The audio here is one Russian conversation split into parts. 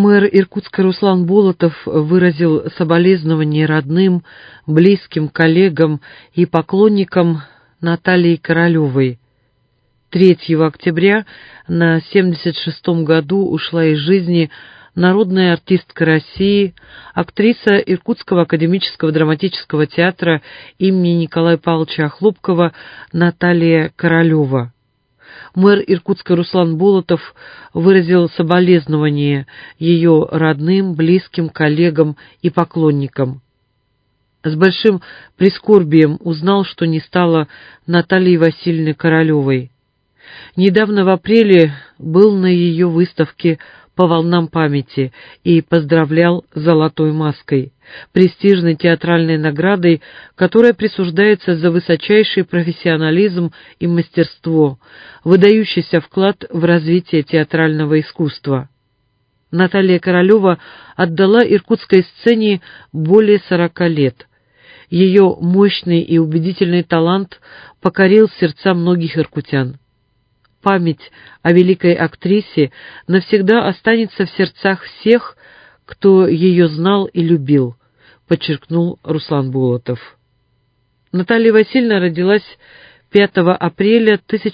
Мэр Иркутска Руслан Болотов выразил соболезнования родным, близким, коллегам и поклонникам Натальи Королевой. 3 октября на 76-м году ушла из жизни народная артистка России, актриса Иркутского академического драматического театра имени Николая Павловича Хлопкова Наталья Королева. Мэр Иркутска Руслан Болотов выразил соболезнования ее родным, близким, коллегам и поклонникам. С большим прискорбием узнал, что не стало Натальи Васильевны Королевой. Недавно в апреле был на ее выставке «По волнам памяти» и поздравлял «Золотой маской», престижной театральной наградой, которая присуждается за высочайший профессионализм и мастерство, выдающийся вклад в развитие театрального искусства. Наталья Королева отдала иркутской сцене более 40 лет. Ее мощный и убедительный талант покорил сердца многих иркутян. Память о великой актрисе навсегда останется в сердцах всех, кто ее знал и любил, подчеркнул Руслан Болотов. Наталья Васильевна родилась 5 апреля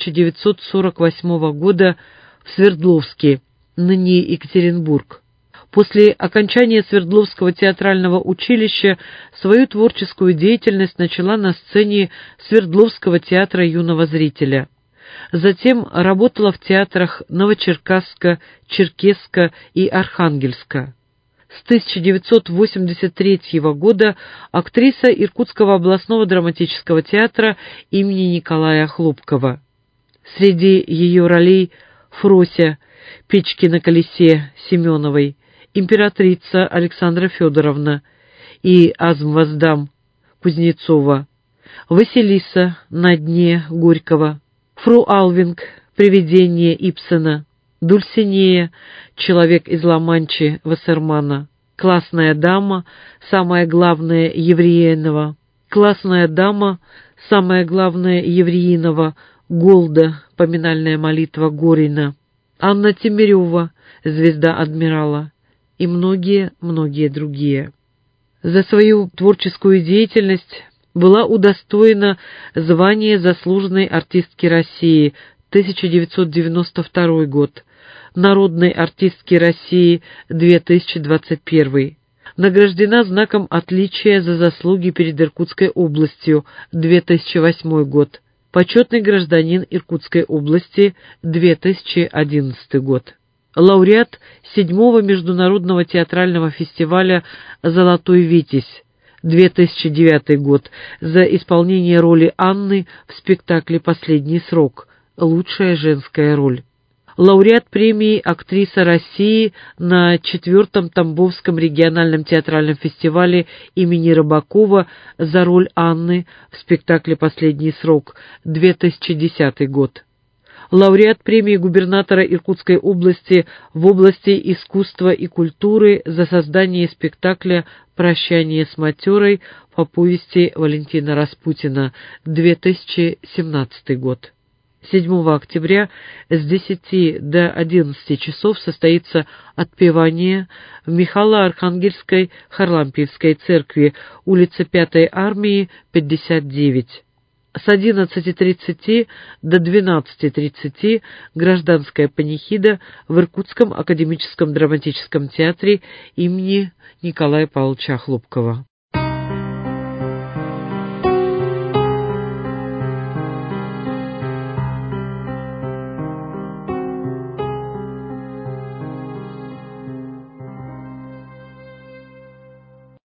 1948 года в Свердловске, ныне Екатеринбург. После окончания Свердловского театрального училища свою творческую деятельность начала на сцене Свердловского театра юного зрителя. Затем работала в театрах Новочеркасска, Черкесска и Архангельска. С 1983 года актриса Иркутского областного драматического театра имени Николая Хлопкова. Среди ее ролей Фрося, Печки на колесе Семеновой, императрица Александра Федоровна и Азм-Воздам Кузнецова, Василиса на дне Горького, Фру Алвинг, привидение Ибсена, Дульсинея, человек из Ла-Манчи Вассермана, классная дама, самое главное Евреинова, классная дама, самое главное Евреинова, Голда, поминальная молитва Горина, Анна Темирева, звезда адмирала и многие другие. За свою творческую деятельность была удостоена звания заслуженной артистки России 1992 год, народной артистки России 2021, награждена знаком отличия за заслуги перед Иркутской областью 2008 год, почетный гражданин Иркутской области 2011 год. Лауреат 7-го международного театрального фестиваля «Золотой Витязь» 2009 год за исполнение роли Анны в спектакле «Последний срок», лучшая женская роль. Лауреат премии «Актриса России» на 4-м Тамбовском региональном театральном фестивале имени Рыбакова за роль Анны в спектакле «Последний срок» 2010 год. Лауреат премии губернатора Иркутской области в области искусства и культуры за создание спектакля «Прощание с матерой» по повести Валентина Распутина, 2017 год. 7 октября с 10 до 11 часов состоится отпевание в Михайло-Архангельской Харлампиевской церкви, улица 5-й армии, 59. С 11:30 до 12:30 гражданская панихида в Иркутском академическом драматическом театре имени Николая Павловича Хлопкова.